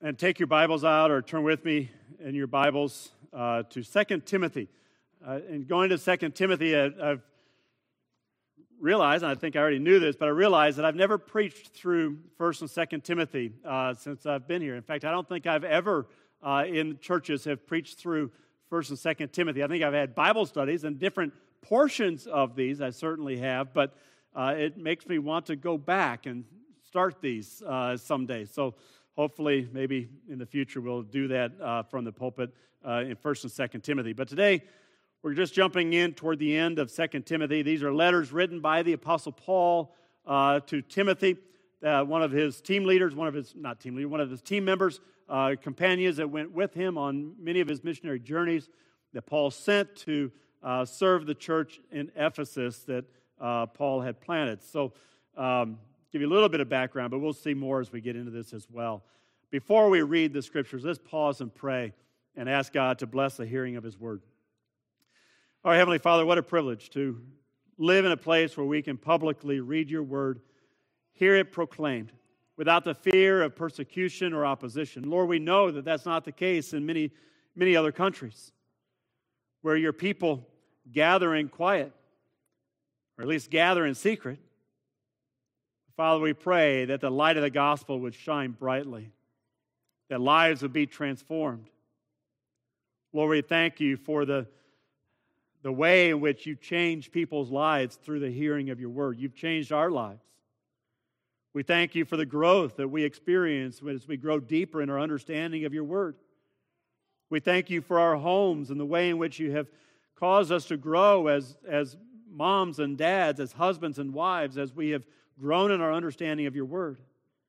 And take your Bibles out or turn with me in your Bibles to 2 Timothy. And going to 2 Timothy, I've realized, and I think I already knew this, but I realized that I've never preached through 1 and 2 Timothy since I've been here. In fact, I don't think I've ever in churches have preached through 1 and 2 Timothy. I think I've had Bible studies and different portions of these. I certainly have, but it makes me want to go back and start these someday. So hopefully, maybe in the future, we'll do that from the pulpit in 1 and 2 Timothy. But today, we're just jumping in toward the end of 2 Timothy. These are letters written by the Apostle Paul to Timothy, one of his team leaders, one of his team members, companions that went with him on many of his missionary journeys that Paul sent to serve the church in Ephesus that Paul had planted. So, give you a little bit of background, but we'll see more as we get into this as well. Before we read the scriptures, let's pause and pray and ask God to bless the hearing of His word. Our Heavenly Father, what a privilege to live in a place where we can publicly read your word, hear it proclaimed, without the fear of persecution or opposition. Lord, we know that that's not the case in many, many other countries, where your people gather in quiet, or at least gather in secret. Father, we pray that the light of the gospel would shine brightly, that lives would be transformed. Lord, we thank you for the way in which you change people's lives through the hearing of your word. You've changed our lives. We thank you for the growth that we experience as we grow deeper in our understanding of your word. We thank you for our homes and the way in which you have caused us to grow as moms and dads, as husbands and wives, as we have grown in our understanding of your word.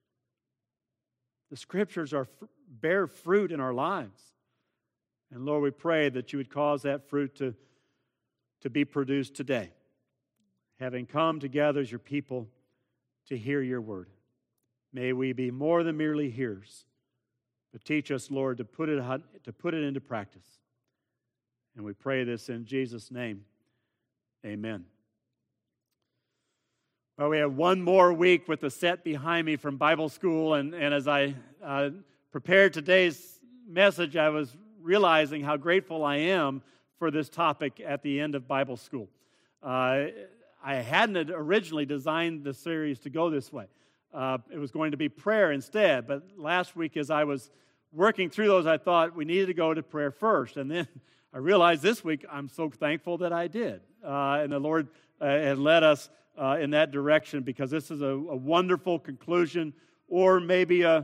The scriptures bear fruit in our lives. And Lord, we pray that you would cause that fruit to be produced today, having come together as your people to hear your word. May we be more than merely hearers, but teach us, Lord, to put it into practice. And we pray this in Jesus' name. Amen. Well, we have one more week with the set behind me from Bible school, and as I prepared today's message, I was realizing how grateful I am for this topic at the end of Bible school. I hadn't originally designed the series to go this way. It was going to be prayer instead, but last week as I was working through those, I thought we needed to go to prayer first, and then I realized this week I'm so thankful that I did, and the Lord had led us in that direction, because this is a wonderful conclusion, or maybe a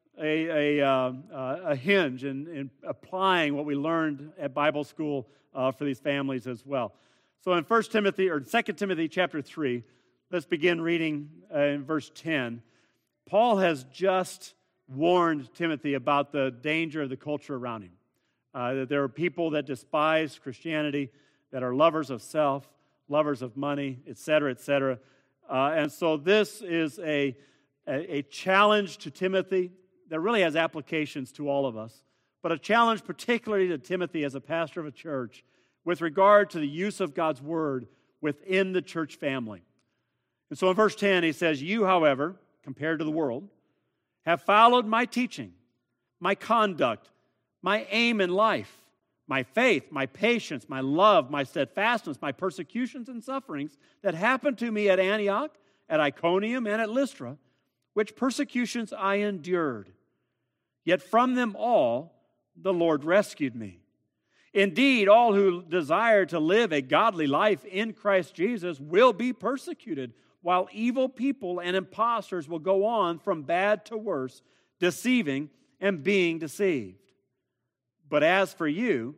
hinge in applying what we learned at Bible school for these families as well. So in 2 Timothy chapter 3, let's begin reading in verse 10. Paul has just warned Timothy about the danger of the culture around him. That there are people that despise Christianity, that are lovers of self, lovers of money, etc., etc. And so this is a challenge to Timothy that really has applications to all of us, but a challenge particularly to Timothy as a pastor of a church with regard to the use of God's word within the church family. And so in verse 10 he says, "You, however, compared to the world, have followed my teaching, my conduct, my aim in life, my faith, my patience, my love, my steadfastness, my persecutions and sufferings that happened to me at Antioch, at Iconium, and at Lystra, which persecutions I endured. Yet from them all the Lord rescued me. Indeed, all who desire to live a godly life in Christ Jesus will be persecuted, while evil people and impostors will go on from bad to worse, deceiving and being deceived. But as for you,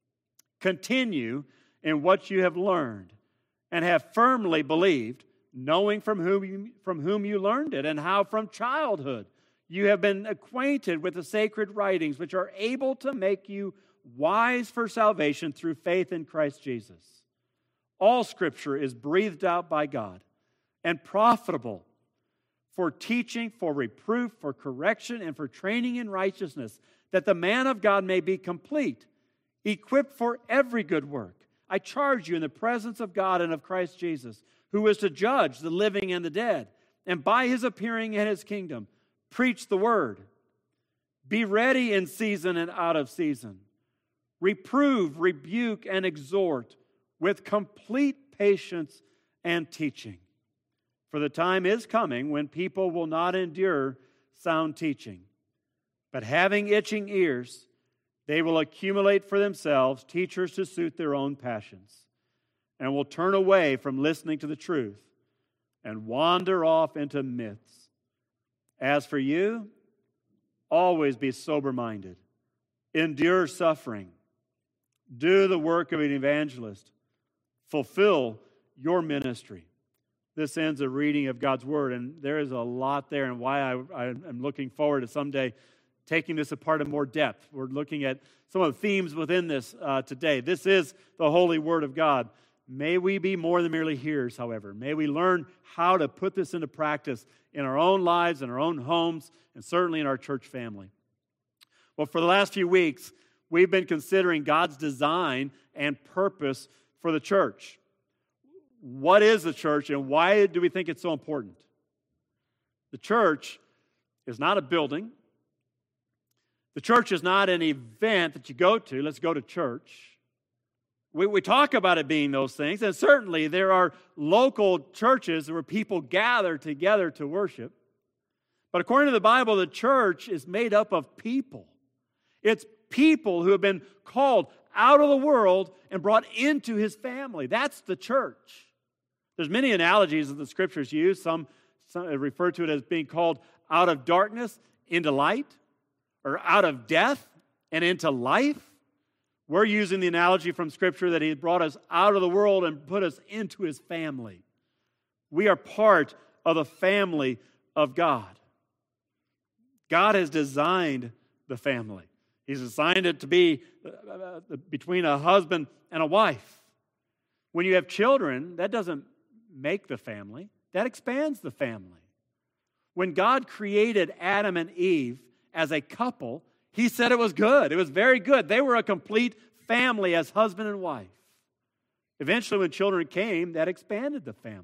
continue in what you have learned and have firmly believed, knowing from whom you learned it, and how from childhood you have been acquainted with the sacred writings, which are able to make you wise for salvation through faith in Christ Jesus. All Scripture is breathed out by God and profitable for teaching, for reproof, for correction, and for training in righteousness, that the man of God may be complete, equipped for every good work. I charge you in the presence of God and of Christ Jesus, who is to judge the living and the dead, and by his appearing in his kingdom, preach the word. Be ready in season and out of season. Reprove, rebuke, and exhort with complete patience and teaching. For the time is coming when people will not endure sound teaching, but having itching ears, they will accumulate for themselves teachers to suit their own passions, and will turn away from listening to the truth and wander off into myths. As for you, always be sober-minded, endure suffering, do the work of an evangelist, fulfill your ministry. This ends a reading of God's Word, and there is a lot there, and why I'm looking forward to someday taking this apart in more depth. We're looking at some of the themes within this today. This is the Holy Word of God. May we be more than merely hearers, however. May we learn how to put this into practice in our own lives, in our own homes, and certainly in our church family. Well, for the last few weeks, we've been considering God's design and purpose for the church. What is the church, and why do we think it's so important? The church is not a building. The church is not an event that you go to. Let's go to church. We talk about it being those things, and certainly there are local churches where people gather together to worship. But according to the Bible, the church is made up of people. It's people who have been called out of the world and brought into His family. That's the church. There's many analogies that the Scriptures use. Some refer to it as being called out of darkness into light, or out of death and into life. We're using the analogy from Scripture that He brought us out of the world and put us into His family. We are part of the family of God. God has designed the family. He's designed it to be between a husband and a wife. When you have children, that doesn't make the family. That expands the family. When God created Adam and Eve as a couple, He said it was good. It was very good. They were a complete family as husband and wife. Eventually, when children came, that expanded the family.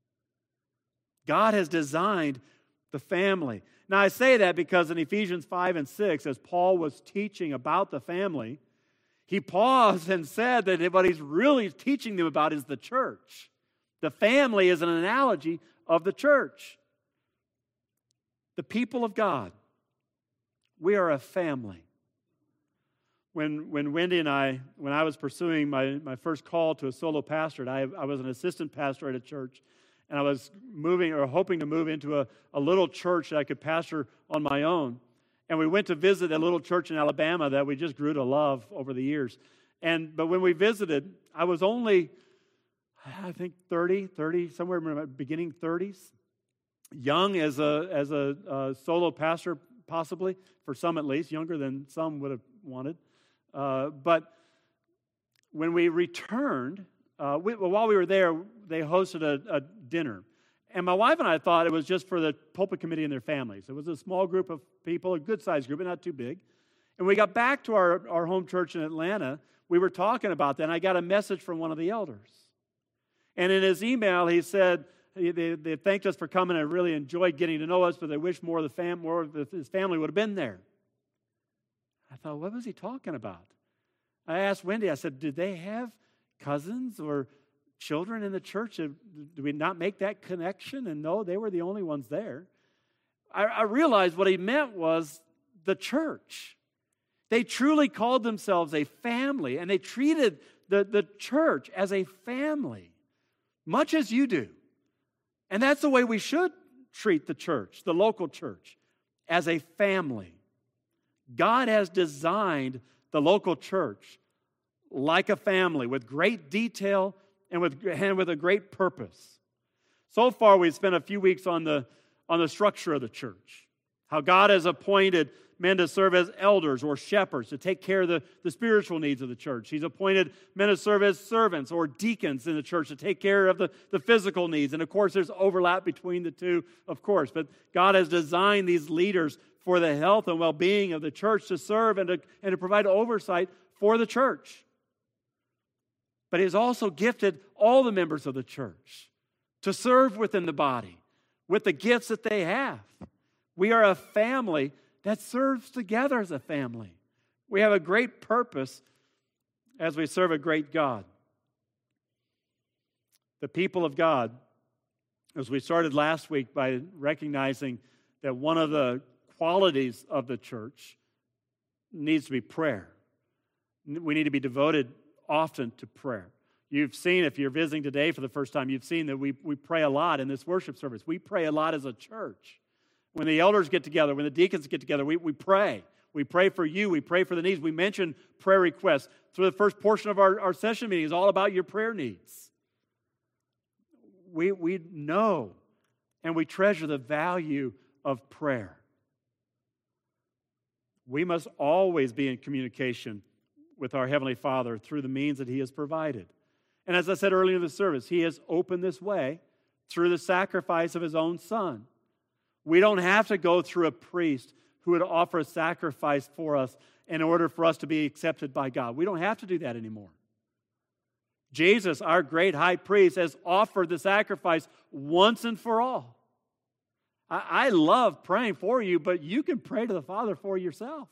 God has designed the family. Now, I say that because in Ephesians 5 and 6, as Paul was teaching about the family, he paused and said that what he's really teaching them about is the church. The family is an analogy of the church. The people of God. We are a family. When Wendy and I was pursuing my first call to a solo pastorate, I was an assistant pastor at a church, and I was hoping to move into a little church that I could pastor on my own. And we went to visit a little church in Alabama that we just grew to love over the years. But when we visited, I was only, I think 30, somewhere in my beginning 30s, young as a solo pastor, possibly, for some at least, younger than some would have wanted. But when we returned, while we were there, they hosted a dinner. And my wife and I thought it was just for the pulpit committee and their families. It was a small group of people, a good-sized group, but not too big. And we got back to our home church in Atlanta. We were talking about that, and I got a message from one of the elders. And in his email, he said, they thanked us for coming and really enjoyed getting to know us, but they wish more of his family would have been there. I thought, what was he talking about? I asked Wendy, I said, did they have cousins or children in the church? Do we not make that connection? And no, they were the only ones there. I realized what he meant was the church. They truly called themselves a family, and they treated the church as a family, much as you do. And that's the way we should treat the church, the local church, as a family. God has designed the local church like a family with great detail and with a great purpose. So far, we've spent a few weeks on the structure of the church, how God has appointed men to serve as elders or shepherds to take care of the spiritual needs of the church. He's appointed men to serve as servants or deacons in the church to take care of the physical needs. And of course, there's overlap between the two, of course. But God has designed these leaders for the health and well-being of the church to serve and to provide oversight for the church. But He has also gifted all the members of the church to serve within the body with the gifts that they have. We are a family that serves together as a family. We have a great purpose as we serve a great God. The people of God, as we started last week by recognizing that one of the qualities of the church needs to be prayer. We need to be devoted often to prayer. You've seen, if you're visiting today for the first time, you've seen that we pray a lot in this worship service. We pray a lot as a church. When the elders get together, when the deacons get together, we pray. We pray for you. We pray for the needs. We mention prayer requests. Through the first portion of our session meeting is all about your prayer needs. We know and we treasure the value of prayer. We must always be in communication with our Heavenly Father through the means that He has provided. And as I said earlier in the service, He has opened this way through the sacrifice of His own Son. We don't have to go through a priest who would offer a sacrifice for us in order for us to be accepted by God. We don't have to do that anymore. Jesus, our great high priest, has offered the sacrifice once and for all. I love praying for you, but you can pray to the Father for yourself.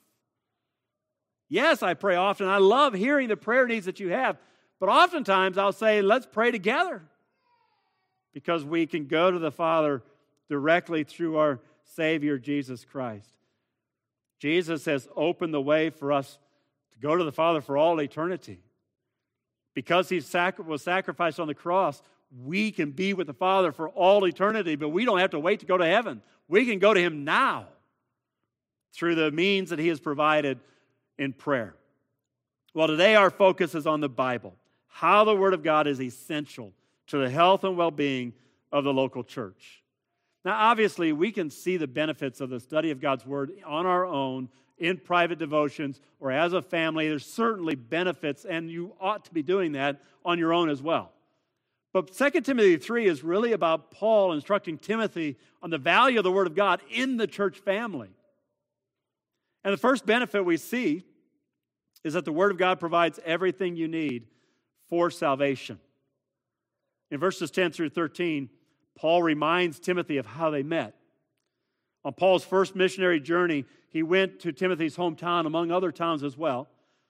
Yes, I pray often. I love hearing the prayer needs that you have, but oftentimes I'll say, let's pray together, because we can go to the Father directly through our Savior, Jesus Christ. Jesus has opened the way for us to go to the Father for all eternity. Because He was sacrificed on the cross, we can be with the Father for all eternity, but we don't have to wait to go to heaven. We can go to Him now through the means that He has provided in prayer. Well, today our focus is on the Bible, how the Word of God is essential to the health and well-being of the local church. Now, obviously, we can see the benefits of the study of God's Word on our own, in private devotions, or as a family. There's certainly benefits, and you ought to be doing that on your own as well. But 2 Timothy 3 is really about Paul instructing Timothy on the value of the Word of God in the church family. And the first benefit we see is that the Word of God provides everything you need for salvation. In verses 10 through 13, Paul reminds Timothy of how they met. On Paul's first missionary journey, he went to Timothy's hometown, among other towns as well.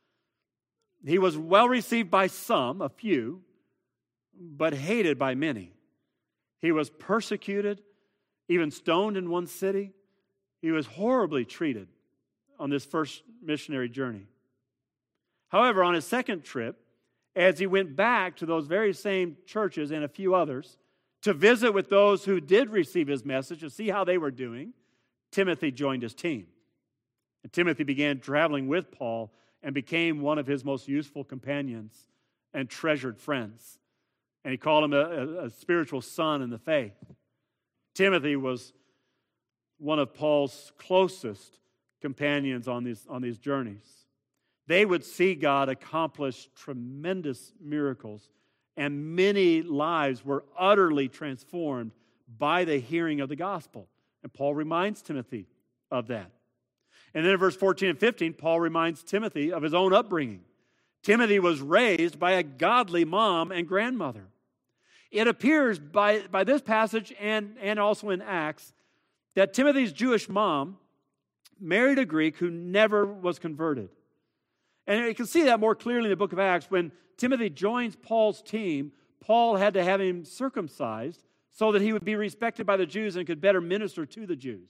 He was well received by some, a few, but hated by many. He was persecuted, even stoned in one city. He was horribly treated on this first missionary journey. However, on his second trip, as he went back to those very same churches and a few others to visit with those who did receive his message to see how they were doing, Timothy joined his team. And Timothy began traveling with Paul and became one of his most useful companions and treasured friends. And he called him a spiritual son in the faith. Timothy was one of Paul's closest companions on these journeys. They would see God accomplish tremendous miracles, and many lives were utterly transformed by the hearing of the gospel. And Paul reminds Timothy of that. And then in verse 14 and 15, Paul reminds Timothy of his own upbringing. Timothy was raised by a godly mom and grandmother. It appears by this passage and also in Acts that Timothy's Jewish mom married a Greek who never was converted. And you can see that more clearly in the book of Acts. When Timothy joins Paul's team, Paul had to have him circumcised so that he would be respected by the Jews and could better minister to the Jews.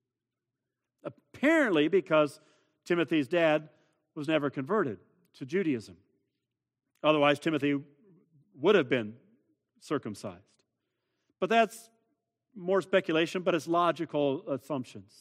Apparently because Timothy's dad was never converted to Judaism. Otherwise, Timothy would have been circumcised. But that's more speculation, but it's logical assumptions.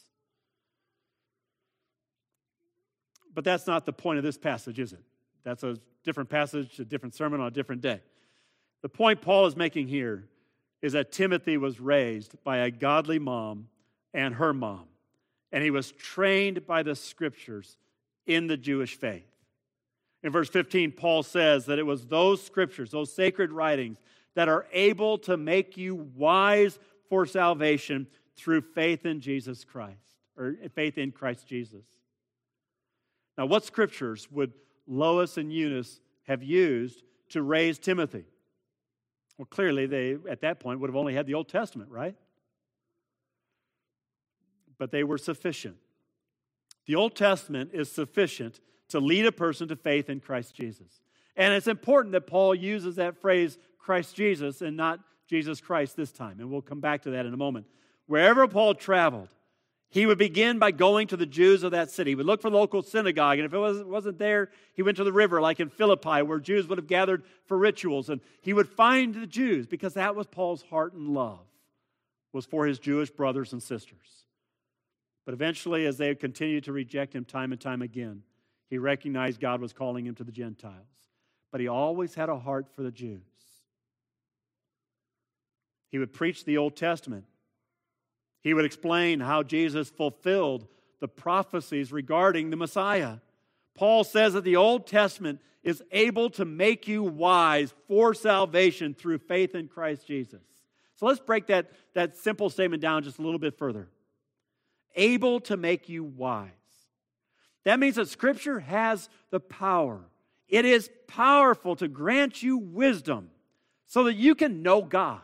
But that's not the point of this passage, is it? That's a different passage, a different sermon on a different day. The point Paul is making here is that Timothy was raised by a godly mom and her mom, and he was trained by the Scriptures in the Jewish faith. In verse 15, Paul says that it was those Scriptures, those sacred writings, that are able to make you wise for salvation through faith in Jesus Christ, or faith in Christ Jesus. Now, what Scriptures would Lois and Eunice have used to raise Timothy? Well, clearly, they, at that point, would have only had the Old Testament, right? But they were sufficient. The Old Testament is sufficient to lead a person to faith in Christ Jesus. And it's important that Paul uses that phrase, Christ Jesus, and not Jesus Christ this time. And we'll come back to that in a moment. Wherever Paul traveled, he would begin by going to the Jews of that city. He would look for the local synagogue, and if it wasn't there, he went to the river, like in Philippi, where Jews would have gathered for rituals. And he would find the Jews, because that was Paul's heart and love, was for his Jewish brothers and sisters. But eventually, as they continued to reject him time and time again, he recognized God was calling him to the Gentiles. But he always had a heart for the Jews. He would preach the Old Testament. He would explain how Jesus fulfilled the prophecies regarding the Messiah. Paul says that the Old Testament is able to make you wise for salvation through faith in Christ Jesus. So let's break that simple statement down just a little bit further. Able to make you wise. That means that Scripture has the power. It is powerful to grant you wisdom so that you can know God.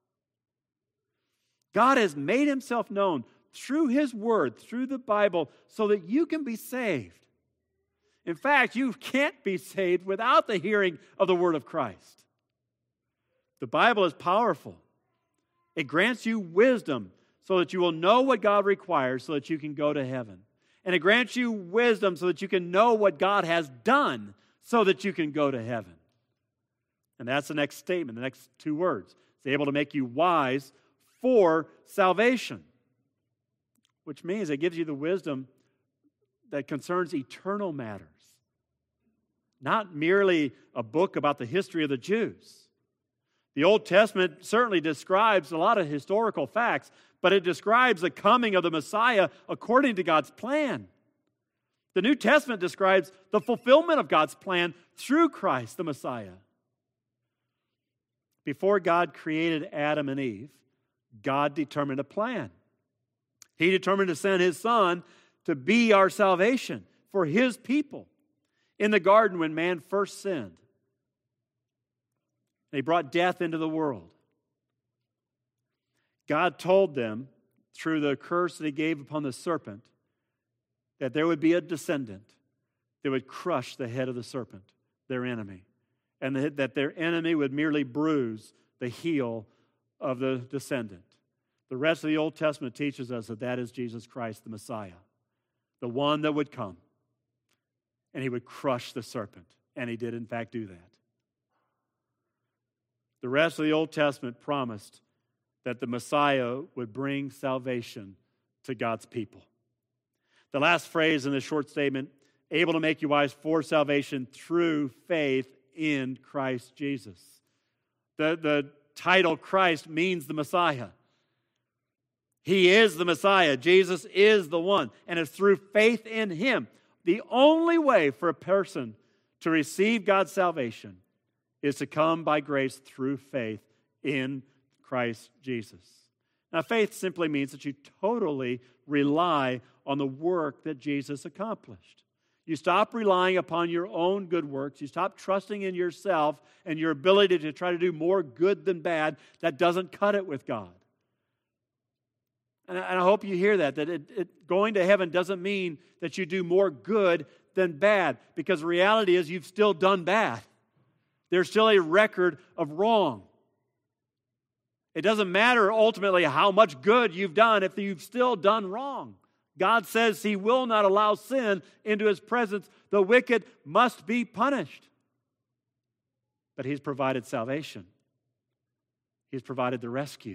God has made himself known through his word, through the Bible, so that you can be saved. In fact, you can't be saved without the hearing of the word of Christ. The Bible is powerful. It grants you wisdom so that you will know what God requires so that you can go to heaven. And it grants you wisdom so that you can know what God has done so that you can go to heaven. And that's the next statement, the next two words. It's able to make you wise for salvation, which means it gives you the wisdom that concerns eternal matters. Not merely a book about the history of the Jews. The Old Testament certainly describes a lot of historical facts, but it describes the coming of the Messiah according to God's plan. The New Testament describes the fulfillment of God's plan through Christ, the Messiah. Before God created Adam and Eve, God determined a plan. He determined to send his Son to be our salvation for his people. In the garden when man first sinned, he brought death into the world. God told them, through the curse that he gave upon the serpent, that there would be a descendant that would crush the head of the serpent, their enemy, and that their enemy would merely bruise the heel of the descendant. The rest of the Old Testament teaches us that that is Jesus Christ, the Messiah, the one that would come, and he would crush the serpent, and he did in fact do that. The rest of the Old Testament promised that the Messiah would bring salvation to God's people. The last phrase in this short statement, able to make you wise for salvation through faith in Christ Jesus. The title Christ means the Messiah. He is the Messiah. Jesus is the one. And it's through faith in him. The only way for a person to receive God's salvation is to come by grace through faith in Christ Jesus. Now, faith simply means that you totally rely on the work that Jesus accomplished. You stop relying upon your own good works. You stop trusting in yourself and your ability to try to do more good than bad. That doesn't cut it with God. And I hope you hear that going to heaven doesn't mean that you do more good than bad, because the reality is you've still done bad. There's still a record of wrong. It doesn't matter ultimately how much good you've done if you've still done wrong. God says he will not allow sin into his presence. The wicked must be punished. But he's provided salvation. He's provided the rescue.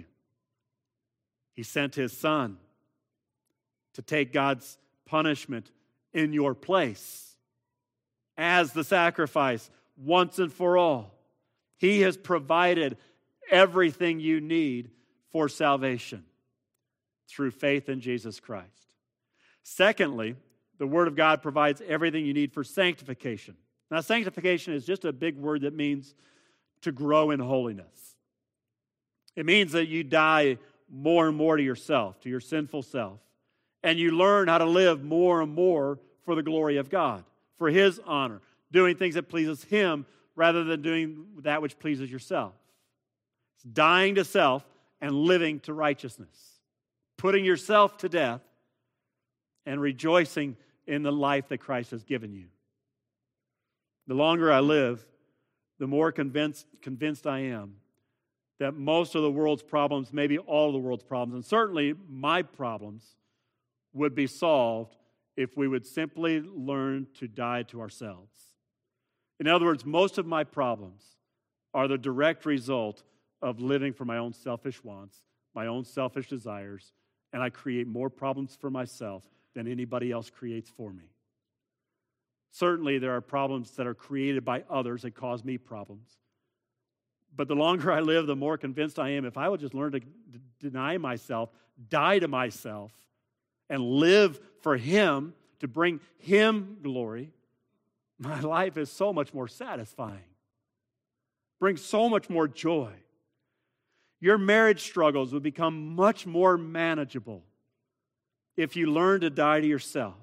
He sent his Son to take God's punishment in your place as the sacrifice once and for all. He has provided everything you need for salvation through faith in Jesus Christ. Secondly, the Word of God provides everything you need for sanctification. Now, sanctification is just a big word that means to grow in holiness. It means that you die more and more to yourself, to your sinful self, and you learn how to live more and more for the glory of God, for his honor, doing things that pleases him rather than doing that which pleases yourself. It's dying to self and living to righteousness, putting yourself to death and rejoicing in the life that Christ has given you. The longer I live, the more convinced I am that most of the world's problems, maybe all of the world's problems, and certainly my problems, would be solved if we would simply learn to die to ourselves. In other words, most of my problems are the direct result of living for my own selfish wants, my own selfish desires, and I create more problems for myself than anybody else creates for me. Certainly, there are problems that are created by others that cause me problems. But the longer I live, the more convinced I am, if I would just learn to deny myself, die to myself, and live for Him, to bring Him glory, my life is so much more satisfying. Brings so much more joy. Your marriage struggles would become much more manageable if you learn to die to yourself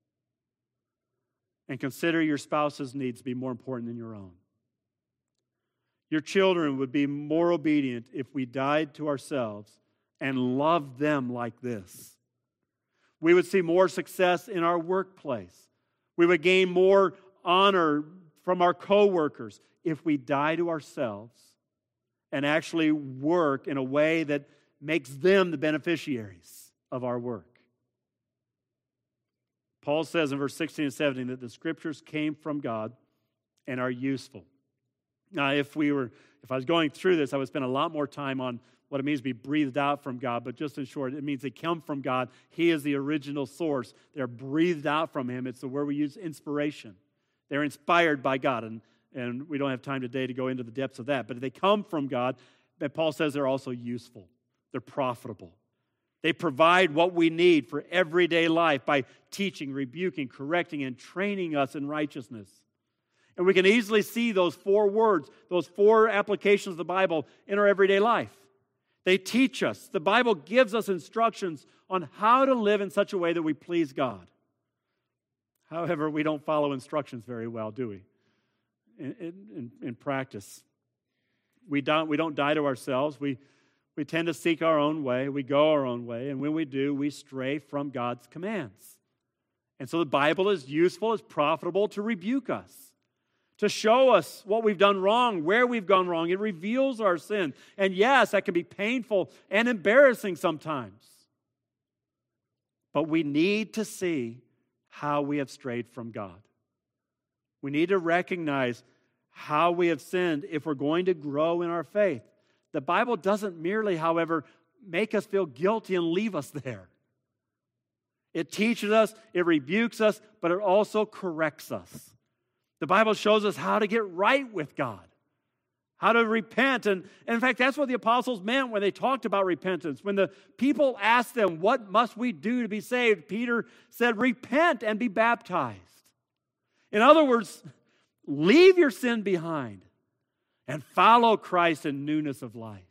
and consider your spouse's needs to be more important than your own. Your children would be more obedient if we died to ourselves and loved them like this. We would see more success in our workplace. We would gain more honor from our coworkers if we die to ourselves and actually work in a way that makes them the beneficiaries of our work. Paul says in verse 16 and 17 that the Scriptures came from God and are useful. Now, if I was going through this, I would spend a lot more time on what it means to be breathed out from God, but just in short, it means they come from God. He is the original source. They're breathed out from Him. It's the word we use, inspiration. They're inspired by God, and we don't have time today to go into the depths of that, but if they come from God, but Paul says they're also useful. They're profitable. They provide what we need for everyday life by teaching, rebuking, correcting, and training us in righteousness. And we can easily see those 4 words, those 4 applications of the Bible in our everyday life. They teach us. The Bible gives us instructions on how to live in such a way that we please God. However, we don't follow instructions very well, do we? In practice. We don't die to ourselves. We tend to seek our own way. We go our own way. And when we do, we stray from God's commands. And so the Bible is useful, it's profitable to rebuke us, to show us what we've done wrong, where we've gone wrong. It reveals our sin. And yes, that can be painful and embarrassing sometimes. But we need to see how we have strayed from God. We need to recognize how we have sinned if we're going to grow in our faith. The Bible doesn't merely, however, make us feel guilty and leave us there. It teaches us, it rebukes us, but it also corrects us. The Bible shows us how to get right with God, how to repent. And in fact, that's what the apostles meant when they talked about repentance. When the people asked them, what must we do to be saved? Peter said, repent and be baptized. In other words, leave your sin behind and follow Christ in newness of life.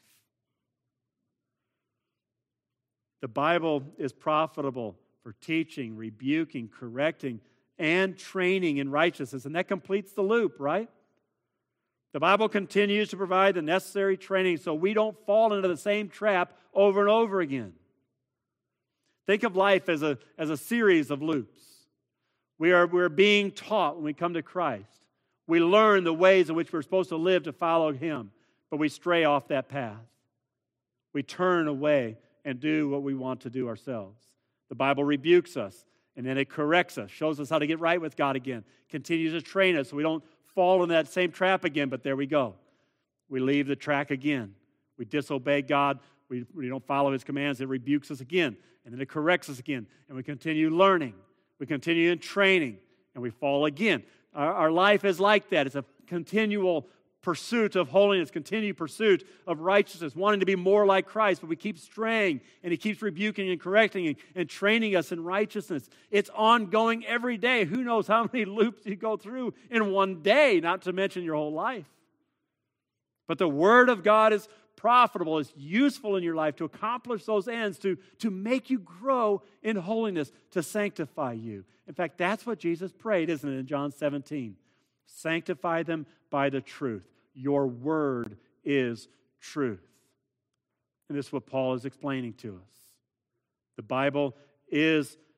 The Bible is profitable for teaching, rebuking, correcting, and training in righteousness. And that completes the loop, right? The Bible continues to provide the necessary training so we don't fall into the same trap over and over again. Think of life as a series of loops. We're being taught when we come to Christ. We learn the ways in which we're supposed to live to follow Him, but we stray off that path. We turn away and do what we want to do ourselves. The Bible rebukes us, and then it corrects us, shows us how to get right with God again, continues to train us so we don't fall in that same trap again, but there we go. We leave the track again. We disobey God. We don't follow His commands. It rebukes us again, and then it corrects us again, and we continue learning. We continue in training, and we fall again. Our life is like that. It's a continual pursuit of holiness, continued pursuit of righteousness, wanting to be more like Christ, but we keep straying, and He keeps rebuking and correcting and training us in righteousness. It's ongoing every day. Who knows how many loops you go through in one day, not to mention your whole life. But the Word of God is profitable, is useful in your life to accomplish those ends, to make you grow in holiness, to sanctify you. In fact, that's what Jesus prayed, isn't it, in John 17? Sanctify them by the truth. Your word is truth. And this is what Paul is explaining to us. The Bible is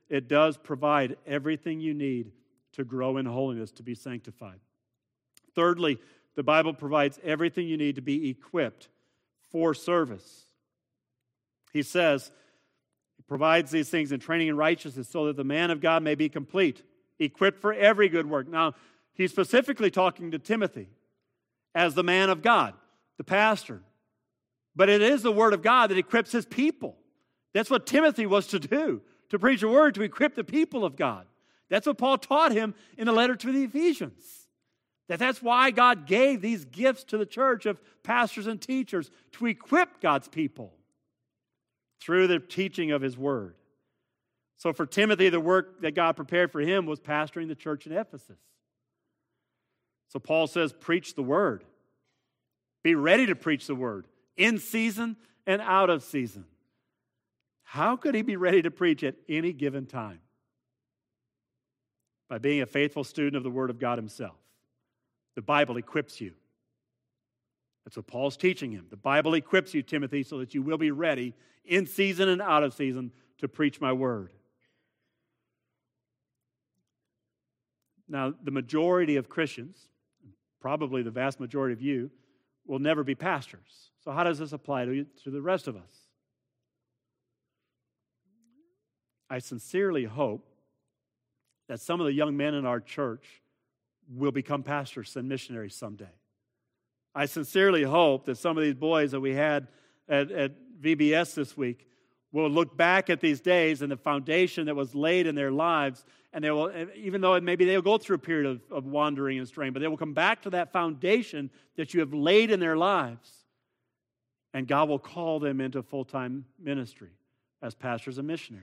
it does provide everything you need to grow in holiness, to be sanctified. Thirdly, the Bible provides everything you need to be equipped for service. He says, he provides these things in training in righteousness so that the man of God may be complete, equipped for every good work. Now, he's specifically talking to Timothy as the man of God, the pastor. But it is the Word of God that equips his people. That's what Timothy was to do, to preach the Word, to equip the people of God. That's what Paul taught him in the letter to the Ephesians. That's why God gave these gifts to the church of pastors and teachers, to equip God's people through the teaching of His Word. So for Timothy, the work that God prepared for him was pastoring the church in Ephesus. So Paul says, preach the Word. Be ready to preach the Word, in season and out of season. How could he be ready to preach at any given time? By being a faithful student of the Word of God himself. The Bible equips you. That's what Paul's teaching him. The Bible equips you, Timothy, so that you will be ready in season and out of season to preach my Word. Now, the majority of Christians, probably the vast majority of you, will never be pastors. So how does this apply to the rest of us? I sincerely hope that some of the young men in our church will become pastors and missionaries someday. I sincerely hope that some of these boys that we had at VBS this week will look back at these days and the foundation that was laid in their lives, and they will, even though maybe they'll go through a period of wandering and straying, but they will come back to that foundation that you have laid in their lives, and God will call them into full-time ministry as pastors and missionaries.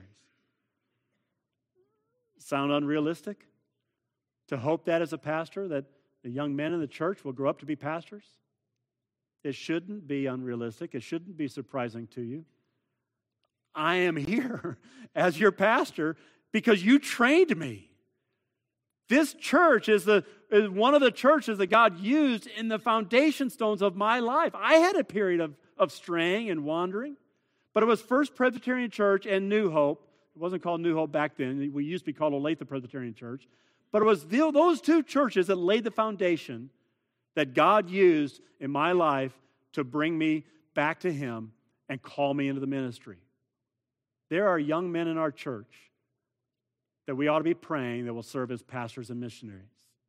Sound unrealistic? To hope that as a pastor, that the young men in the church will grow up to be pastors? It shouldn't be unrealistic. It shouldn't be surprising to you. I am here as your pastor because you trained me. This church is one of the churches that God used in the foundation stones of my life. I had a period of straying and wandering, but it was First Presbyterian Church and New Hope. It wasn't called New Hope back then. We used to be called Olathe Presbyterian Church. But it was those two churches that laid the foundation that God used in my life to bring me back to Him and call me into the ministry. There are young men in our church that we ought to be praying that will serve as pastors and missionaries.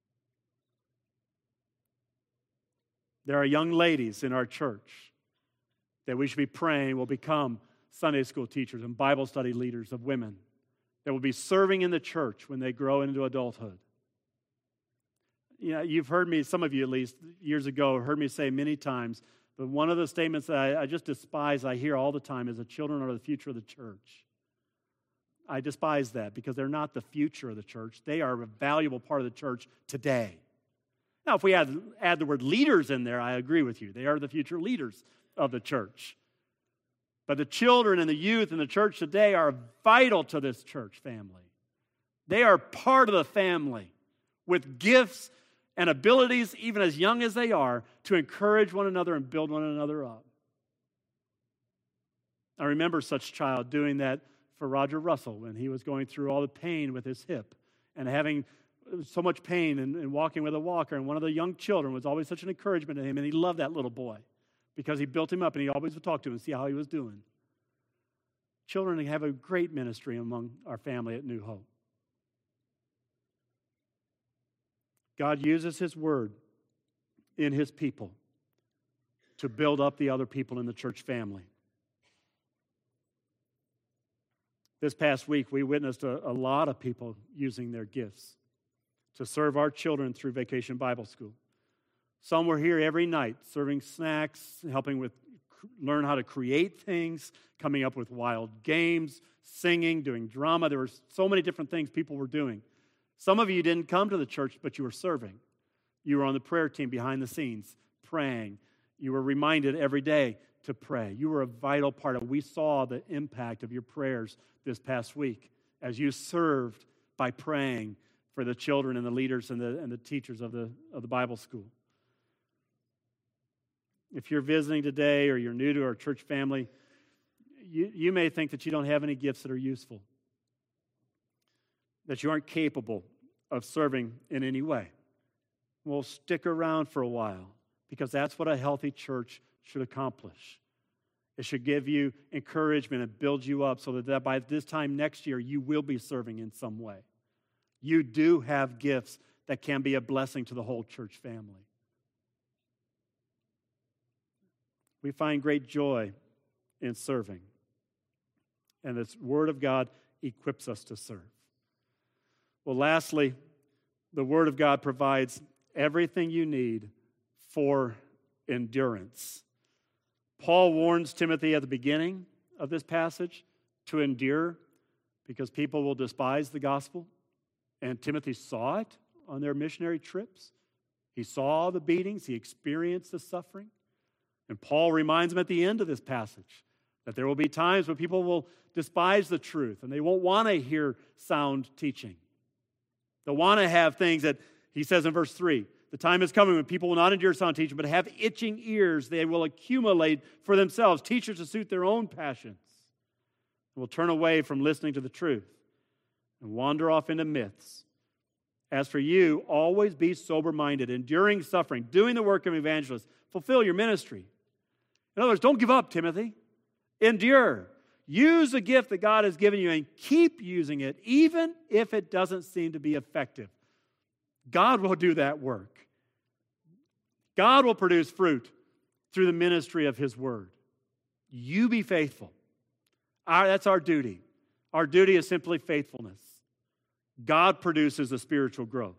There are young ladies in our church that we should be praying will become Sunday school teachers and Bible study leaders of women that will be serving in the church when they grow into adulthood. You know, you've heard me, some of you at least, years ago, heard me say many times, but one of the statements that I just despise, I hear all the time, is the children are the future of the church. I despise that because they're not the future of the church. They are a valuable part of the church today. Now, if we add the word leaders in there, I agree with you. They are the future leaders of the church. But the children and the youth in the church today are vital to this church family. They are part of the family with gifts and abilities, even as young as they are, to encourage one another and build one another up. I remember such a child doing that for Roger Russell when he was going through all the pain with his hip and having so much pain and walking with a walker. And one of the young children was always such an encouragement to him, and he loved that little boy because he built him up and he always would talk to him and see how he was doing. Children have a great ministry among our family at New Hope. God uses His Word in His people to build up the other people in the church family. This past week, we witnessed a lot of people using their gifts to serve our children through Vacation Bible School. Some were here every night, serving snacks, helping with learn how to create things, coming up with wild games, singing, doing drama. There were so many different things people were doing. Some of you didn't come to the church, but you were serving. You were on the prayer team behind the scenes, praying. You were reminded every day to pray. You were a vital part of it. We saw the impact of your prayers this past week as you served by praying for the children and the leaders and the teachers of the Bible school. If you're visiting today or you're new to our church family, you may think that you don't have any gifts that are useful. that you aren't capable of serving in any way. Well, stick around for a while, because that's what a healthy church should accomplish. It should give you encouragement and build you up so that by this time next year, you will be serving in some way. You do have gifts that can be a blessing to the whole church family. We find great joy in serving. And this Word of God equips us to serve. Well, lastly, the Word of God provides everything you need for endurance. Paul warns Timothy at the beginning of this passage to endure because people will despise the gospel. And Timothy saw it on their missionary trips. He saw the beatings. He experienced the suffering. And Paul reminds him at the end of this passage that there will be times when people will despise the truth and they won't want to hear sound teaching. They'll want to have things that, he says in verse 3, the time is coming when people will not endure sound teaching, but have itching ears. They will accumulate for themselves teachers to suit their own passions. Will turn away from listening to the truth and wander off into myths. As for you, always be sober-minded, enduring suffering, doing the work of evangelists. Fulfill your ministry. In other words, don't give up, Timothy. Endure. Use the gift that God has given you and keep using it, even if it doesn't seem to be effective. God will do that work. God will produce fruit through the ministry of His Word. You be faithful. That's our duty. Our duty is simply faithfulness. God produces the spiritual growth.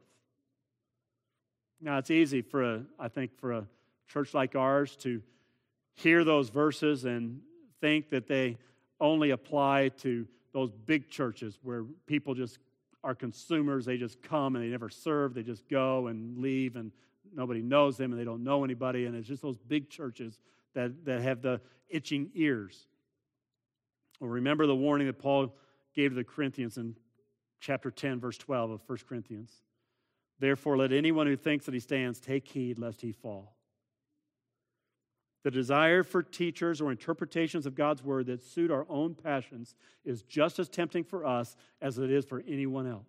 Now, it's easy for a church like ours to hear those verses and think that they only apply to those big churches where people just are consumers. They just come and they never serve. They just go and leave and nobody knows them and they don't know anybody. And it's just those big churches that have the itching ears. Well, remember the warning that Paul gave to the Corinthians in chapter 10, verse 12 of 1 Corinthians. Therefore, let anyone who thinks that he stands take heed lest he fall. The desire for teachers or interpretations of God's Word that suit our own passions is just as tempting for us as it is for anyone else.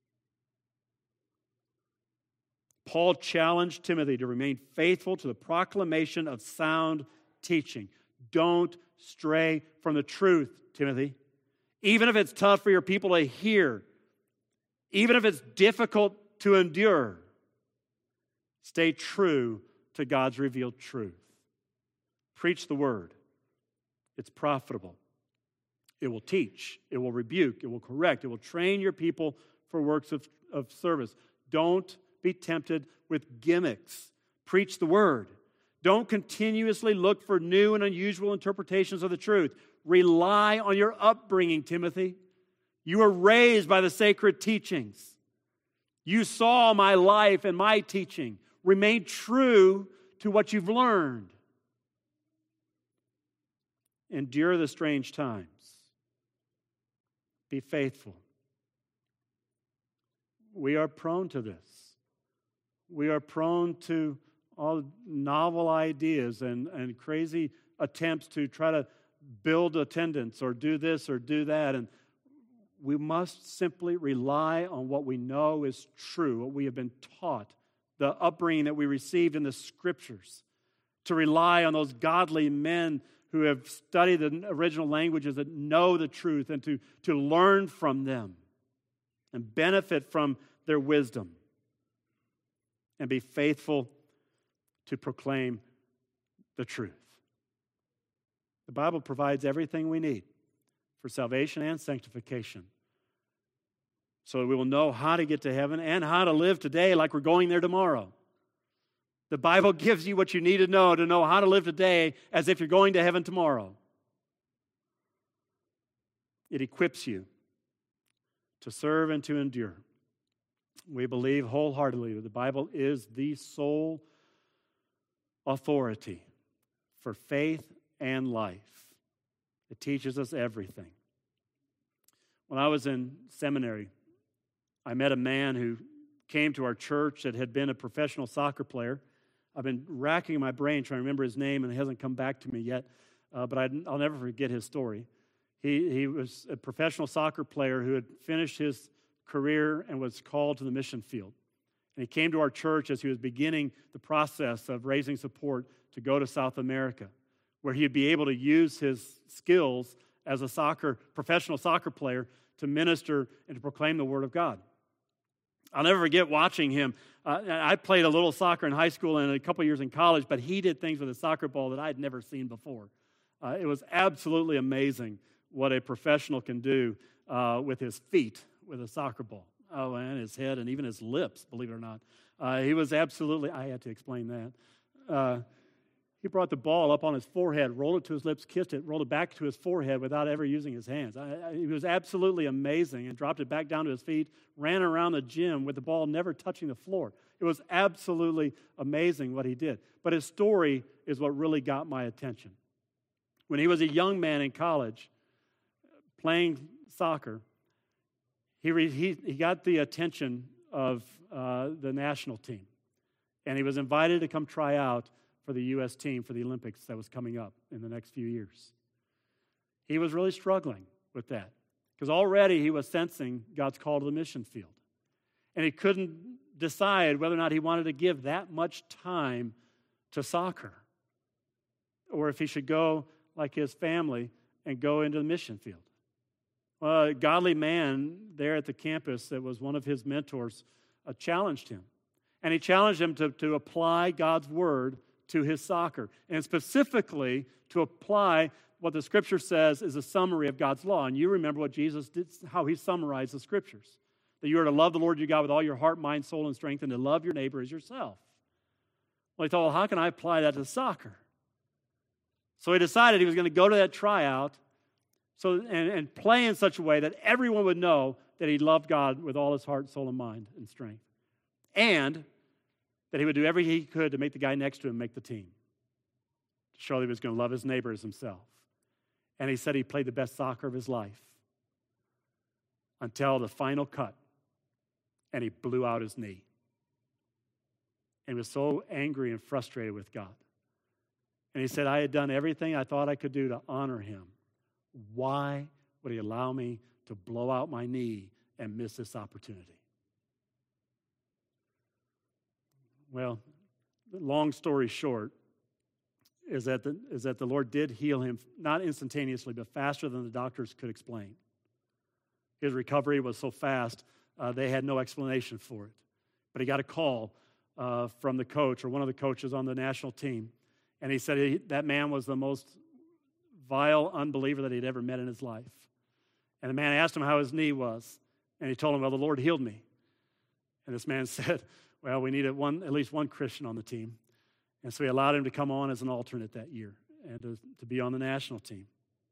Paul challenged Timothy to remain faithful to the proclamation of sound teaching. Don't stray from the truth, Timothy. Even if it's tough for your people to hear, even if it's difficult to endure, stay true to God's revealed truth. Preach the Word. It's profitable. It will teach. It will rebuke. It will correct. It will train your people for works of service. Don't be tempted with gimmicks. Preach the Word. Don't continuously look for new and unusual interpretations of the truth. Rely on your upbringing, Timothy. You were raised by the sacred teachings. You saw my life and my teaching. Remain true to what you've learned. Endure the strange times. Be faithful. We are prone to this. We are prone to all novel ideas and crazy attempts to try to build attendance or do this or do that. And we must simply rely on what we know is true, what we have been taught, the upbringing that we received in the Scriptures, to rely on those godly men who have studied the original languages that know the truth and to learn from them and benefit from their wisdom and be faithful to proclaim the truth. The Bible provides everything we need for salvation and sanctification so that we will know how to get to heaven and how to live today like we're going there tomorrow. The Bible gives you what you need to know how to live today as if you're going to heaven tomorrow. It equips you to serve and to endure. We believe wholeheartedly that the Bible is the sole authority for faith and life. It teaches us everything. When I was in seminary, I met a man who came to our church that had been a professional soccer player. I've been racking my brain trying to remember his name, and it hasn't come back to me yet, but I'll never forget his story. He was a professional soccer player who had finished his career and was called to the mission field. And he came to our church as he was beginning the process of raising support to go to South America, where he'd be able to use his skills as a professional soccer player to minister and to proclaim the Word of God. I'll never forget watching him. I played a little soccer in high school and a couple years in college, but he did things with a soccer ball that I had never seen before. It was absolutely amazing what a professional can do with his feet, with a soccer ball. Oh, and his head and even his lips, believe it or not. He was absolutely, I had to explain that. He brought the ball up on his forehead, rolled it to his lips, kissed it, rolled it back to his forehead without ever using his hands. He was absolutely amazing, and dropped it back down to his feet, ran around the gym with the ball never touching the floor. It was absolutely amazing what he did. But his story is what really got my attention. When he was a young man in college, playing soccer, he got the attention of the national team, and he was invited to come try out for the U.S. team for the Olympics that was coming up in the next few years. He was really struggling with that because already he was sensing God's call to the mission field, and he couldn't decide whether or not he wanted to give that much time to soccer or if he should go like his family and go into the mission field. Well, a godly man there at the campus that was one of his mentors challenged him. And he challenged him to apply God's word to his soccer, and specifically to apply what the Scripture says is a summary of God's law. And you remember what Jesus did, how he summarized the Scriptures, that you are to love the Lord your God with all your heart, mind, soul, and strength, and to love your neighbor as yourself. Well, he thought, well, how can I apply that to soccer? So he decided he was going to go to that tryout and play in such a way that everyone would know that he loved God with all his heart, soul, and mind and strength. And that he would do everything he could to make the guy next to him make the team, to show that he was going to love his neighbor as himself. And he said he played the best soccer of his life until the final cut, and he blew out his knee. And he was so angry and frustrated with God. And he said, I had done everything I thought I could do to honor him. Why would he allow me to blow out my knee and miss this opportunity? Well, long story short is that the Lord did heal him, not instantaneously, but faster than the doctors could explain. His recovery was so fast, they had no explanation for it. But he got a call from the coach or one of the coaches on the national team, and he said that man was the most vile unbeliever that he'd ever met in his life. And the man asked him how his knee was, and he told him, well, the Lord healed me. And this man said, well, we needed at least one Christian on the team. And so he allowed him to come on as an alternate that year and to be on the national team.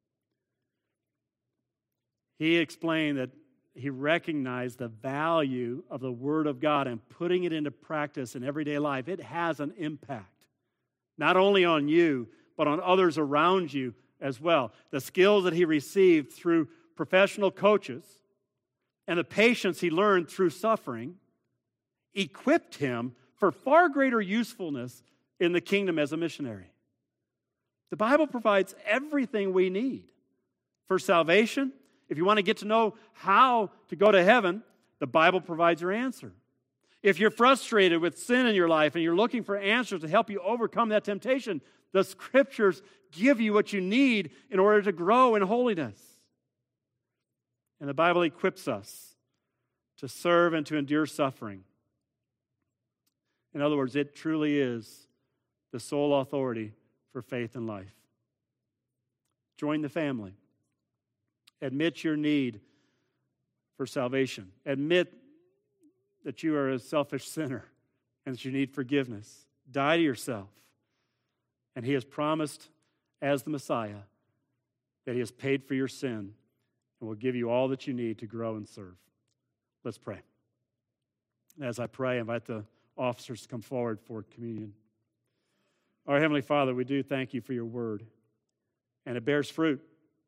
He explained that he recognized the value of the Word of God and putting it into practice in everyday life. It has an impact, not only on you, but on others around you as well. The skills that he received through professional coaches and the patience he learned through suffering equipped him for far greater usefulness in the kingdom as a missionary. The Bible provides everything we need for salvation. If you want to get to know how to go to heaven, the Bible provides your answer. If you're frustrated with sin in your life and you're looking for answers to help you overcome that temptation, the Scriptures give you what you need in order to grow in holiness. And the Bible equips us to serve and to endure suffering. In other words, it truly is the sole authority for faith and life. Join the family. Admit your need for salvation. Admit that you are a selfish sinner and that you need forgiveness. Die to yourself. And He has promised, as the Messiah, that He has paid for your sin and will give you all that you need to grow and serve. Let's pray. As I pray, I invite the officers to come forward for communion. Our Heavenly Father, we do thank You for Your word, and it bears fruit.